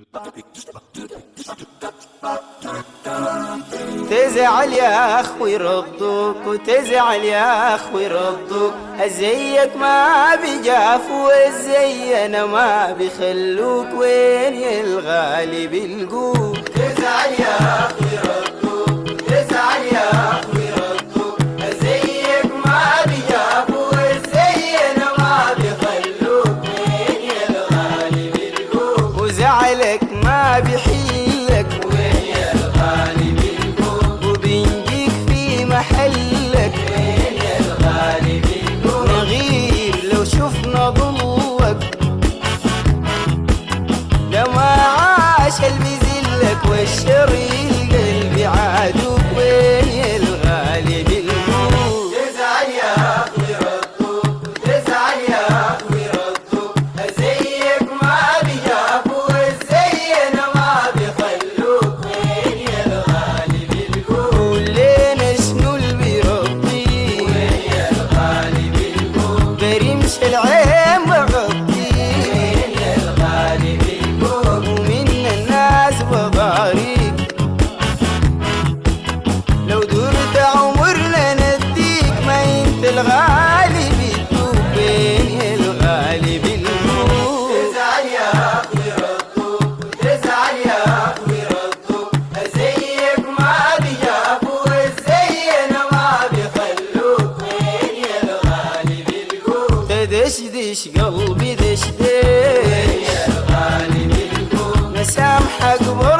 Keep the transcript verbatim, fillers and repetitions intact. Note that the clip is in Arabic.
تزعل يا اخوي ردوك وتزعل يا اخوي ردوك، زيك ما بيجافوا والزينا ما بيخلوك، وين يا الغالي بالقوك. تزعل يا اخوي ردوك تزعل يا اخوي ردوك، زيك ما بيجافوا والزينا ما بيخلوك، وين يا الغالي بالقوك. وزعلك ما بيحلك وين يا الغالي بالقوك، وبنجيك في محلك، وين يا الغالي بالقوك. نغير لو شفنا ضلك، لو ما عاش البزلك والشري القلب عادوك، وين يا الغالي بالقوك. تزعل يا اخوي ردوك تزعل يا اخوي ردوك، زيك ما بيجافوا والزينا ما بيخلوك، وين يا الغالي بالقوك. ولينا شنو اللي بيرضيك، وين يا الغالي بالقوك. برمش العين بغطيك، وين يا الغالي بالقوك. ومن الناس بضاريك، لو دورت عمرنا نديك، ما انت الغالي بيدوك، وين يا الغالي بالقوك. تزعل يا اخوي ردوك تزعل يا اخوي ردوك، زيك ما بيجافوا والزينا ما بيخلوك، وين يا الغالي بالقوك. تدشدش قلبي وين دشدش، يا الغالي بالقوك. مسامحك